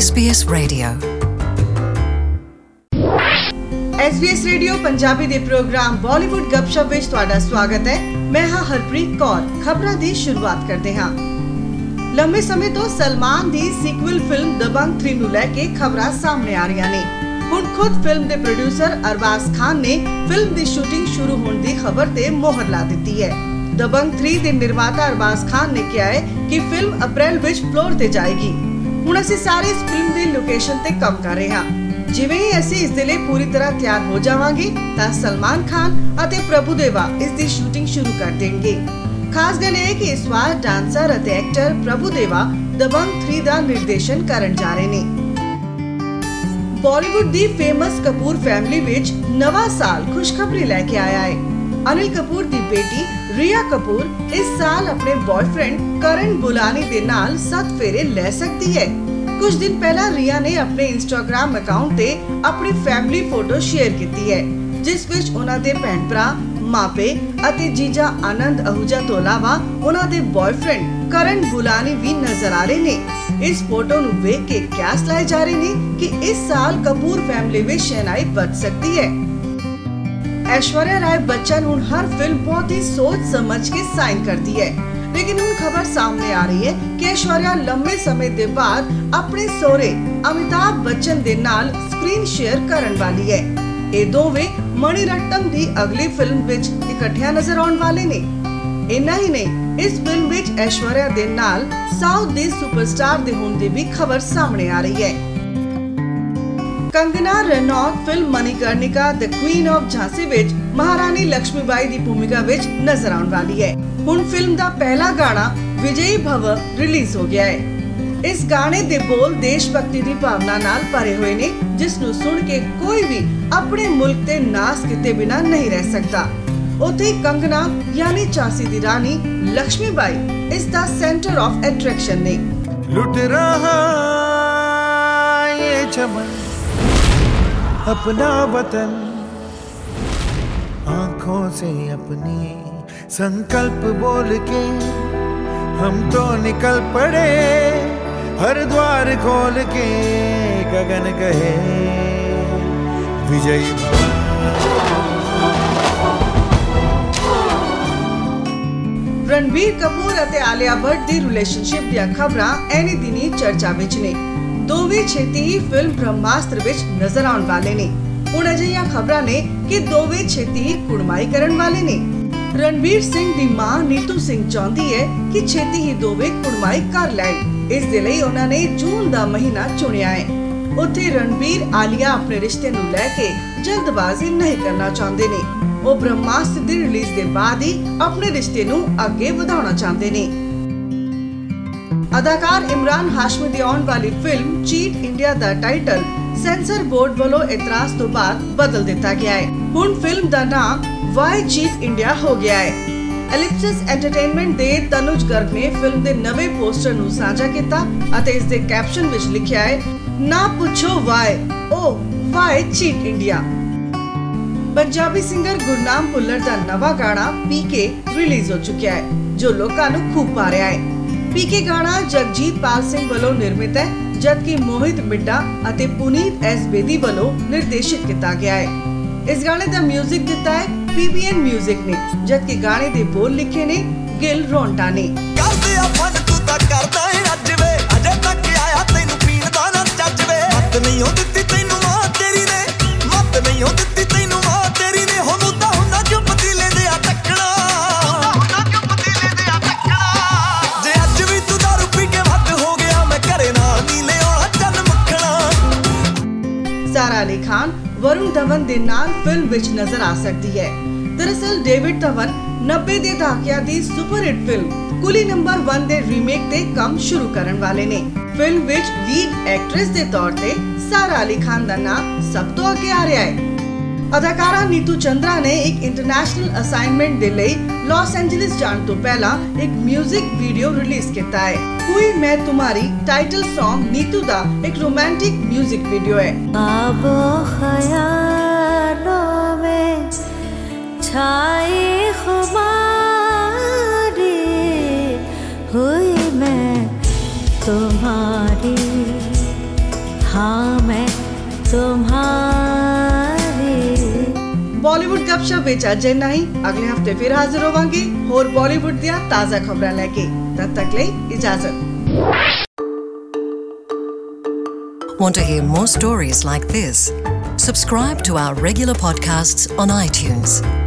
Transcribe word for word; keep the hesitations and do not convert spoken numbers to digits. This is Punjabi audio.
S B S radio S B S radio Punjabi ਦੇ ਪ੍ਰੋਗਰਾਮ ਬਾਲੀਵੁੱਡ ਗੱਪਸ਼ਪ ਵਿੱਚ ਤੁਹਾਡਾ ਸਵਾਗਤ ਹੈ। ਮੈਂ ਹਾਂ ਹਰਪ੍ਰੀਤ ਕੌਰ। ਖਬਰਾਂ ਦੀ ਸ਼ੁਰੂਆਤ ਕਰਦੇ ਹਾਂ। ਲੰਮੇ ਸਮੇਂ ਤੋਂ ਸਲਮਾਨ ਦੀ ਸੀਕਵਲ ਫਿਲਮ ਦਬੰਗ ਥ੍ਰੀ ਨੂੰ ਲੈ ਕੇ ਖਬਰਾਂ ਸਾਹਮਣੇ ਆ ਰਹੀਆਂ ਨੇ। ਹੁਣ ਖੁਦ ਫਿਲਮ ਦੇ ਪ੍ਰੋਡਿਊਸਰ ਅਰਬਾਜ਼ ਖਾਨ ਨੇ ਫਿਲਮ ਦੀ ਸ਼ੂਟਿੰਗ ਸ਼ੁਰੂ ਹੋਣ ਦੀ ਖਬਰ ਤੇ ਮੋਹਰ ਲਾ ਦਿੱਤੀ ਹੈ। ਦਬੰਗ ਥ੍ਰੀ ਦੇ ਨਿਰਮਾਤਾ ਅਰਬਾਜ਼ ਖਾਨ ਨੇ ਕਿਹਾ ਹੈ ਕਿ ਫਿਲਮ ਅਪ੍ਰੈਲ ਵਿੱਚ ਫਲੋਰ ਤੇ ਜਾਏਗੀ। ਹੁਣ ਅਸੀਂ ਸਾਰੇ ਇਸ ਫਿਲਮ ਦੀ ਲੋਕੇਸ਼ਨ ਤੇ ਕੰਮ ਕਰ ਰਹੇ ਹਾਂ। ਜਿਵੇਂ ਹੀ ਅਸੀਂ ਇਸ ਦੇ ਲਈ ਪੂਰੀ ਤਰ੍ਹਾਂ ਤਿਆਰ ਹੋ ਜਾਵਾਂਗੇ ਤਾਂ ਸਲਮਾਨ ਖਾਨ ਅਤੇ ਪ੍ਰਭੂ ਦੇਵਾ ਇਸ ਦੀ ਸ਼ੂਟਿੰਗ ਸ਼ੁਰੂ ਕਰ ਦੇਣਗੇ। ਖਾਸ ਗੱਲ ਇਹ ਹੈ ਕਿ ਇਸ ਵਾਰ ਡਾਂਸਰ ਅਤੇ ਐਕਟਰ ਪ੍ਰਭੂ ਦੇਵਾ ਦਬੰਗ ਥ੍ਰੀ ਦਾ ਨਿਰਦੇਸ਼ਨ ਕਰਨ ਜਾ ਰਹੇ ਨੇ। ਬਾਲੀਵੁੱਡ ਦੀ ਫੇਮਸ ਕਪੂਰ ਫੈਮਿਲੀ ਵਿੱਚ ਨਵਾਂ ਸਾਲ ਖੁਸ਼ਖਬਰੀ ਲੈ ਕੇ ਆਇਆ ਹੈ। ਅਨਿਲ ਕਪੂਰ ਦੀ ਬੇਟੀ ਰੀਆ ਕਪੂਰ ਇਸ ਸਾਲ ਆਪਣੇ ਬॉयਫ੍ਰੈਂਡ ਕਰਨ ਬੁਲਾਨੀ ਦੇ ਨਾਲ ਸੱਤ ਫੇਰੇ ਲੈ ਸਕਦੀ ਹੈ। ਕੁਝ ਦਿਨ ਪਹਿਲਾਂ ਰੀਆ ਨੇ ਆਪਣੇ ਇੰਸਟਾਗ੍ਰਾਮ ਅਕਾਊਂਟ ਤੇ ਆਪਣੀ ਫੈਮਿਲੀ ਫੋਟੋ ਸ਼ੇਅਰ ਕੀਤੀ ਹੈ, ਜਿਸ ਵਿੱਚ ਉਹਨਾਂ ਦੇ ਭੈਣ ਭਰਾ, ਮਾਪੇ ਅਤੇ ਜੀਜਾ ਆਨੰਦ ਅਹੂਜਾ ਤੋਂ ਇਲਾਵਾ ਉਹਨਾਂ ਦੇ ਬॉयਫ੍ਰੈਂਡ ਕਰਨ ਬੁਲਾਨੀ ਵੀ ਨਜ਼ਰ ਆ ਰਹੇ ਨੇ। ਇਸ ਫੋਟੋ ਨੂੰ ਵੇਖ ਕੇ ਕਿਆਸ ਲਾਏ ਜਾ ਰਹੇ ਨੇ ਕਿ ਇਸ ਸਾਲ ਕਪੂਰ ਫੈਮਿਲੀ ਵਿੱਚ ਸ਼ਹਿਨਾਈ ਵੱਧ ਸਕਦੀ ਹੈ। ऐश्वर्या राय बच्चन ਹੁਣ ਹਰ ਫਿਲਮ ਬਹੁਤ ਹੀ ਸੋਚ ਸਮਝ ਕੇ ਸਾਈਨ ਕਰਦੀ ਹੈ, ਲੇਕਿਨ ਹੁਣ ਖਬਰ ਸਾਹਮਣੇ ਆ ਰਹੀ ਹੈ ਕਿ ਐਸ਼ਵਰਿਆ ਲੰਮੇ ਸਮੇਂ ਦੇ ਬਾਅਦ ਆਪਣੇ ਸਹੁਰੇ ਅਮਿਤਾਭ ਬੱਚਨ ਦੇ ਨਾਲ ਸਕਰੀਨ ਸ਼ੇਅਰ ਕਰਨ ਵਾਲੀ ਹੈ। ਇਹ ਦੋਵੇਂ ਮਣੀਰਤਨਮ ਦੀ ਅਗਲੀ ਫਿਲਮ ਵਿੱਚ ਇਕੱਠਿਆਂ ਨਜ਼ਰ ਆਉਣ ਵਾਲੇ ਨੇ। ਇੰਨਾ ਹੀ ਨਹੀਂ, ਇਸ ਫਿਲਮ ਵਿੱਚ ਐਸ਼ਵਰਿਆ ਦੇ ਨਾਲ ਸਾਊਥ ਦੇ ਸੁਪਰਸਟਾਰ ਦੇ ਹੋਣ ਦੀ ਵੀ ਖਬਰ ਸਾਹਮਣੇ ਆ ਰਹੀ ਹੈ। Kangana Ranaut film Manikarnika the queen of Jhansi ਵਿੱਚ ਮਹਾਰਾਣੀ ਲక్ష్ਮੀਬਾਈ ਦੀ ਭੂਮਿਕਾ ਵਿੱਚ ਨਜ਼ਰ ਆਉਣ ਵਾਲੀ ਹੈ। ਹੁਣ ਫਿਲਮ ਦਾ ਪਹਿਲਾ ਗਾਣਾ ਵਿਜਯੀ ਭਵ ਰਿਲੀਜ਼ ਹੋ ਗਿਆ ਹੈ। ਇਸ ਗਾਣੇ ਦੇ ਬੋਲ ਦੇਸ਼ ਭਗਤੀ ਦੀ ਭਾਵਨਾ ਨਾਲ ਭਰੇ ਹੋਏ ਨੇ, ਜਿਸ ਨੂੰ ਸੁਣ ਕੇ ਕੋਈ ਵੀ ਆਪਣੇ ਮੁਲਕ ਤੇ ਨਾਸ ਕੀਤੇ ਬਿਨਾ ਨਹੀਂ ਰਹਿ ਸਕਦਾ। ਉੱਥੇ ਕੰਗਨਾ ਯਾਨੀ ਝਾਂਸੀ ਦੀ ਰਾਣੀ ਲక్ష్ਮੀਬਾਈ ਇਸ ਦਾ ਸੈਂਟਰ ਆਫ ਅਟਰੈਕਸ਼ਨ ਨੇ। ਲੁੱਟ ਰਹਾ ਇਹ ਚਮਨ अपना वतन, आंखों से अपनी संकल्प बोल के हम तो निकल पड़े, हर द्वार खोल के गगन कहे विजयी भव। रणबीर कपूर ਅਤੇ ਆਲਿਆ ਭੱਟ ਦੀ ਰਿਲੇਸ਼ਨਸ਼ਿਪ ਦੀਆਂ ਖਬਰਾਂ ਐਨੀ ਦਿਨੀ ਚਰਚਾ ਵਿੱਚ ਨੇ। ਦੋਵੇਂ ਛੇਤੀ ਹੀ ਫਿਲਮ ਬ੍ਰਹਮਾਸਤਰ ਵਿੱਚ ਨਜ਼ਰ ਆਉਣ ਵਾਲੇ ਨੇ। ਹੁਣ ਅਜਿਹੀਆਂ ਖਬਰਾਂ ਨੇ ਕਿ ਦੋਵੇਂ ਛੇਤੀ ਹੀ ਕੁੜਮਾਈ ਕਰਨ ਵਾਲੇ ਨੇ। ਰਣਬੀਰ ਸਿੰਘ ਦੀ ਮਾਂ ਨੀਤੂ ਸਿੰਘ ਚਾਹੁੰਦੀ ਹੈ ਕਿ ਛੇਤੀ ਹੀ ਦੋਵੇਂ ਕੁੜਮਾਈ ਕਰ ਲੈਣ। ਇਸ ਦੇ ਲਈ ਉਹਨਾਂ ਨੇ ਜੂਨ ਦਾ ਮਹੀਨਾ ਚੁਣਿਆ ਹੈ। ਉੱਥੇ ਰਣਬੀਰ ਆਲਿਆ ਆਪਣੇ ਰਿਸ਼ਤੇ ਨੂੰ ਲੈ ਕੇ ਜਲਦਬਾਜ਼ੀ ਨਹੀਂ ਕਰਨਾ ਚਾਹੁੰਦੇ ਨੇ। ਉਹ ਬ੍ਰਹਮਾਸਤਰ ਦੀ ਰਿਲੀਜ਼ ਦੇ ਬਾਅਦ ਹੀ ਆਪਣੇ ਰਿਸ਼ਤੇ ਨੂੰ ਅੱਗੇ ਵਧਾਉਣਾ ਚਾਹੁੰਦੇ ਨੇ। ਅਦਾਕਾਰ ਇਮਰਾਨ ਹਾਸ਼ਮੀ ਦੀ ਆਉਣ ਵਾਲੀ ਫਿਲਮ ਚੀਟ ਇੰਡੀਆ ਦਾ ਟਾਈਟਲ ਸੈਂਸਰ ਬੋਰਡ ਵੱਲੋਂ ਇਤਰਾਜ਼ ਤੋਂ ਬਾਅਦ ਬਦਲ ਦਿੱਤਾ ਗਿਆ ਹੈ। ਹੁਣ ਫਿਲਮ ਦਾ ਨਾਮ ਵਾਈ ਚੀਟ ਇੰਡੀਆ ਹੋ ਗਿਆ ਹੈ। ਐਲਿਪਸਿਸ ਐਂਟਰਟੇਨਮੈਂਟ ਦੇ ਤਨੁਜ ਗਰਗ ਨੇ ਫਿਲਮ ਦੇ ਨਵੇਂ ਪੋਸਟਰ ਨੂੰ ਸਾਂਝਾ ਕੀਤਾ ਅਤੇ ਇਸ ਦੇ ਕੈਪਸ਼ਨ ਵਿੱਚ ਲਿਖਿਆ ਹੈ, ਨਾ ਪੁੱਛੋ why, oh why cheat India. Punjabi singer Gurnam Bhullar ਦਾ ਨਵਾਂ ਗਾਣਾ ਪੀਕੇ ਰਿਲੀਜ਼ ਹੋ ਚੁੱਕਿਆ ਹੈ, ਜੋ ਲੋਕਾਂ ਨੂੰ ਖੂਬ ਪਾ ਰਿਹਾ ਹੈ। ਪੀਕੇ ਗਾਣਾ ਜਗਜੀਤ ਪਾਲ ਸਿੰਘ ਵੱਲੋਂ ਨਿਰਮਿਤ ਹੈ, ਜਦਕਿ ਮੋਹਿਤ ਮਿੱਡਾ ਅਤੇ ਪੁਨੀਤ ਐਸ ਬੇਦੀ ਵੱਲੋਂ ਨਿਰਦੇਸ਼ਿਤ ਕੀਤਾ ਗਿਆ ਹੈ। ਇਸ ਗਾਣੇ ਦਾ ਮਿਊਜ਼ਿਕ ਦਿੱਤਾ ਹੈ ਪੀ ਬੀ ਐਨ ਮਿਊਜ਼ਿਕ ਨੇ, ਜਦਕਿ ਗਾਣੇ ਦੇ ਬੋਲ ਲਿਖੇ ਨੇ ਗਿਲ ਰੌਂਟਾ ਨੇ। ਕਰਦੇ ਆ ਫਨ ਤੂੰ ਤਾਂ ਕਰਦਾ ਏ ਅੱਜ ਵੇ, ਅਜੇ ਤੱਕ ਆਇਆ ਤੈਨੂੰ ਪੀਣ ਦਾ ਨਾ ਚੱਜ ਵੇ। ਮੱਤ ਨਹੀਂ ਉਹ ਦਿੱਤੀ ਤੈਨੂੰ ਮਾਂ ਤੇਰੀ ਨੇ, ਮੱਤ ਨਹੀਂ ਉਹ ਦਿੱਤੀ ਤੈਨੂੰ ਮਾਂ ਤੇਰੀ ਨੇ। ਹੋ ਮੁੱਦਾ ਹੁੰਦਾ ਕਿਉਂ ਪਤੀਲੇ ਦੇ ਆ ਟੱਕਣਾ, ਹੁੰਦਾ ਕਿਉਂ ਪਤੀਲੇ ਦੇ ਆ ਟੱਕਣਾ। ਜੇ ਅੱਜ ਵੀ ਤੂੰ ਦਾਰੂ ਪੀ ਕੇ ਵੱਧ ਹੋ ਗਿਆ, ਮੈਂ ਘਰੇ ਨਾਲ ਨੀ ਲਿਆਉਣਾ ਚੰਨ ਮੱਖਣਾ। ਸਾਰਾ ਅਲੀ ਖਾਨ ਵਰੁਣ ਧਵਨ ਦੇ ਨਾਲ ਫਿਲਮ ਵਿੱਚ ਨਜ਼ਰ ਆ ਸਕਦੀ ਹੈ। ਦਰਅਸਲ ਡੇਵਿਡ ਧਵਨ ਨੱਬੇ ਦੇ ਦਹਾਕਿਆਂ ਦੀ super hit film Coolie number ਇੱਕ ਦੇ ਰੀਮੇਕ ਤੇ ਕੰਮ ਸ਼ੁਰੂ ਕਰਨ ਵਾਲੇ ਨੇ। ਫਿਲਮ ਵਿੱਚ ਲੀਡ ਐਕਟਰੈਸ ਦੇ ਤੌਰ ਤੇ ਸਾਰਾ ਅਲੀ ਖਾਨ ਦਾ ਨਾਮ ਸਭ ਤੋਂ ਅੱਗੇ ਆ ਰਿਹਾ ਹੈ। ਅਦਾਕਾਰਾ ਨੀਤੂ ਚੰਦਰਾ ਨੇ ਇੱਕ ਇੰਟਰਨੈਸ਼ਨਲ ਅਸਾਈਨਮੈਂਟ ਦੇ ਲਈ ਲਾਸ ਐਂਜਲਿਸ ਜਾਣ ਤੋਂ ਪਹਿਲਾਂ ਇੱਕ ਮਿਊਜ਼ਿਕ ਵੀਡੀਓ ਰਿਲੀਜ਼ ਕੀਤਾ ਹੈ। हुई मैं तुम्हारी टाइटल सॉन्ग नीतू दा एक रोमांटिक म्यूजिक वीडियो है। आबो ख्यालों में छाई खुमारी हुई मैं तुम्हारी तुम्हारी। बॉलीवुड गपशप विच अजय नहीं अगले हफ्ते फिर हाजिर होवांगे होर बॉलीवुड दियां ताज़ा खबरां लेके। तद तक ले इजाजत। Want to hear more stories like this? Subscribe to our regular podcasts on iTunes.